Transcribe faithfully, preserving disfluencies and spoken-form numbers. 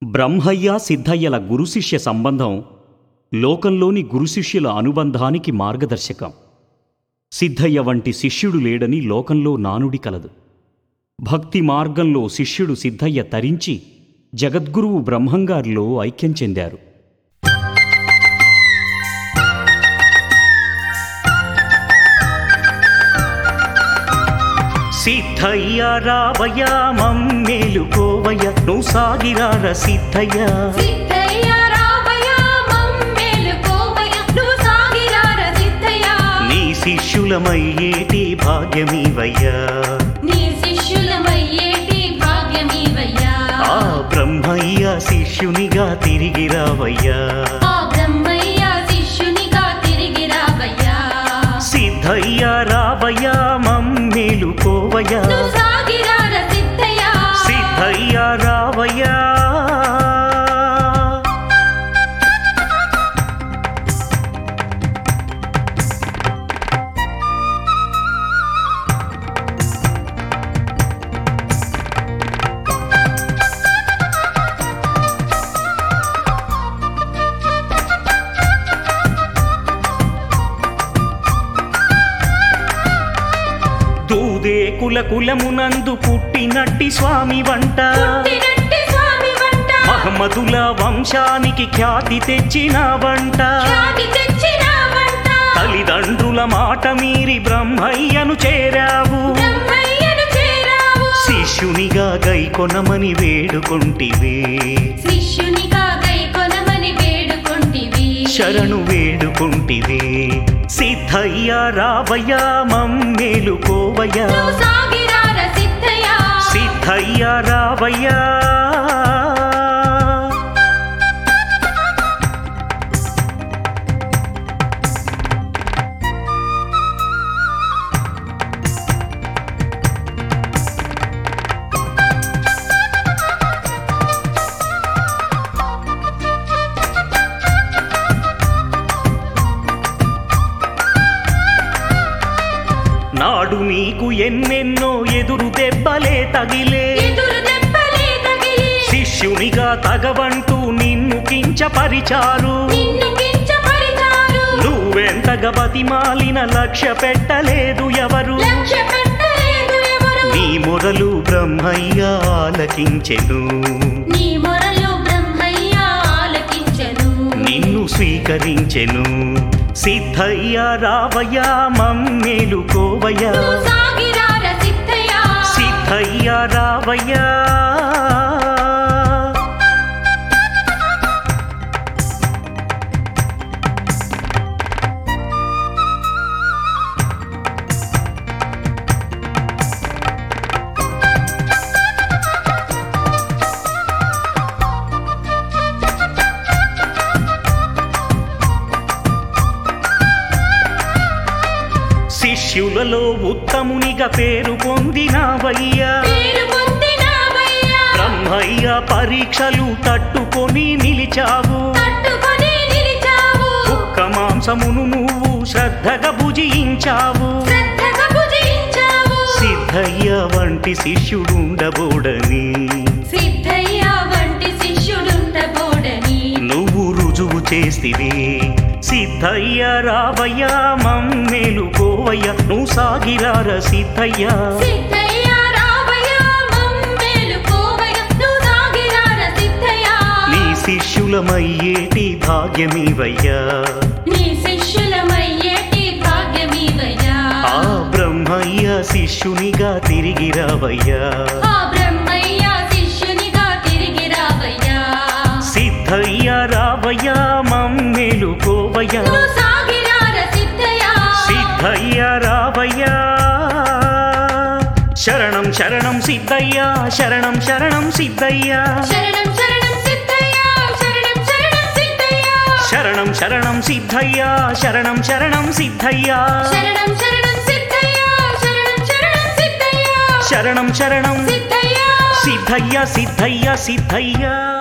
బ్రహ్మయ్య సిద్ధయ్యల గురుశిష్య సంబంధం లోకంలోని గురుశిష్యుల అనుబంధానికి మార్గదర్శకం. సిద్ధయ్య వంటి శిష్యుడు లేడని లోకంలో నానుడి కలదు. భక్తి మార్గంలో శిష్యుడు సిద్ధయ్య తరించి జగద్గురువు బ్రహ్మంగారిలో ఐక్యం చెందారు. సిద్ధయ్య రావయ్య మమ్మేలుకోవయ్య నువ్వు సాగిరార సిద్ధయ్య, సిద్ధయ్య రావయ్య మమ్మేలుకోవయ్య నువ్వు సాగిరార సిద్ధయ్య, నీ శిష్యులమయ్యేటి భాగ్యమీవయ్యా, నీ శిష్యులమయ్యేటి భాగ్యమీవయ్యా. ఆ బ్రహ్మయ్య శిష్యునిగా తిరిగి రావయ్యా, ఆ బ్రహ్మయ్య శిష్యునిగా తిరిగి రావయ్యా. సిద్ధయ్య రావయ్య మమ్మేలుకోవయ్య నువ్వు సాగిరార సిద్ధయ్య, సిద్ధయ్య రావయ్య. దూదే కుల కులమునందు పుట్టినట్టి స్వామి వంట, పుట్టినట్టి స్వామి వంట, మహమ్మదుల వంశానికి ఖ్యాతి తెచ్చిన వంట, ఖ్యాతి తెచ్చిన వంట, తల్లిదండ్రుల మాట మీరి బ్రహ్మయ్యను చేరావు, బ్రహ్మయ్యను చేరావు, శిష్యునిగా గైకొనమని వేడుకొంటివే, శిష్యునిగా గైకొనమని వేడుకొంటివి, శరణు వేడుకొంటివే. సిద్ధయ్య రావయ్య మమ్మేలుకోవయ్య, నువ్వు సాగిరార సిద్ధయ్య, సిద్ధయ్య రావయ్య. నాడు నీకు ఎన్నెన్నో ఎదురు దెబ్బలే తగిలే, ఎదురు దెబ్బలే తగిలి, శిష్యునిగా తగవంటూ నిన్ను కించపరిచారు, నిన్ను కించపరిచారు, నువ్వెంతగా బతిమాలిన లక్ష్య పెట్టలేదు ఎవరు, లక్ష్య పెట్టలేదు ఎవరు, నీ మొరలు బ్రహ్మయ్య ఆలకించెను, నీ మొరలు బ్రహ్మయ్య ఆలకించెను, నిన్ను స్వీకరించెను. సిద్ధయ్య రావయ్య మమ్మేలుకోవయ్య, నువ్వు సాగిరార సిద్ధయ్య, సిద్ధయ్య రావయ్య. శిష్యులలో ఉత్తమునిగా పేరు పొందినావయ్యా, పేరు పొందినావయ్యా, బ్రహ్మయ్య పరీక్షలు తట్టుకొని నిలిచావు, తట్టుకొని నిలిచావు, కుక్క మాంసమును నువ్వు శ్రద్ధగా భుజించావు, శ్రద్ధగా భుజించావు, సిద్ధయ్య వంటి శిష్యుడుండబోడని, సిద్ధయ్య వంటి శిష్యుడుండబోడని, నువ్వు రుజువు చేస్తివి. సిద్ధయ్య రావయ్య మమ్మేలుకోవయ్య నువ్వు సాగిరార సిద్ధయ్య, సిద్ధయ్య రావయ్య మమ్మేలుకోవయ్య నువ్వు సాగిరార సిద్ధయ్య, నీ శిష్యులమయ్యేటి భాగ్యమీవయ్యా, నీ శిష్యులమయ్యేటి భాగ్యమీవయ్యా. ఆ బ్రహ్మయ్య శిష్యునిగా తిరిగి రావయ్యా, ఆ బ్రహ్మయ్య శిష్యునిగా తిరిగి రావయ్యా. సిద్ధయ్య రావయ్య మమ్మేలుకోవయ్య, నువ్వు సాగిరార సిద్ధయ్య, సిద్ధయ్య రావయ్య. శరణం శరణం సిద్ధయ్య, శరణం శరణం సిద్ధయ్య, శరణం శరణం సిద్ధయ్య, శరణం శరణం సిద్ధయ్య, శరణం శరణం సిద్ధయ్య, శరణం శరణం సిద్ధయ్య, శరణం శరణం సిద్ధయ్య, శరణం శరణం సిద్ధయ్య, శరణం శరణం సిద్ధయ్య. సిద్ధయ్య సిద్ధయ్య సిద్ధయ్య.